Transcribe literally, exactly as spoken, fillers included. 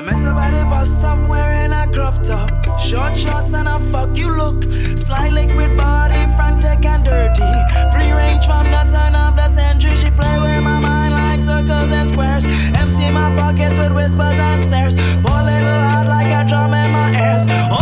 met her by the bus stop wearing a crop top, short shorts and a fuck you look. Slight liquid body, frantic and dirty. Free range from the turn of the century. She play with my mind like circles and squares. Empty my pockets with whispers and snares. Pour little heart like a drum in my ears.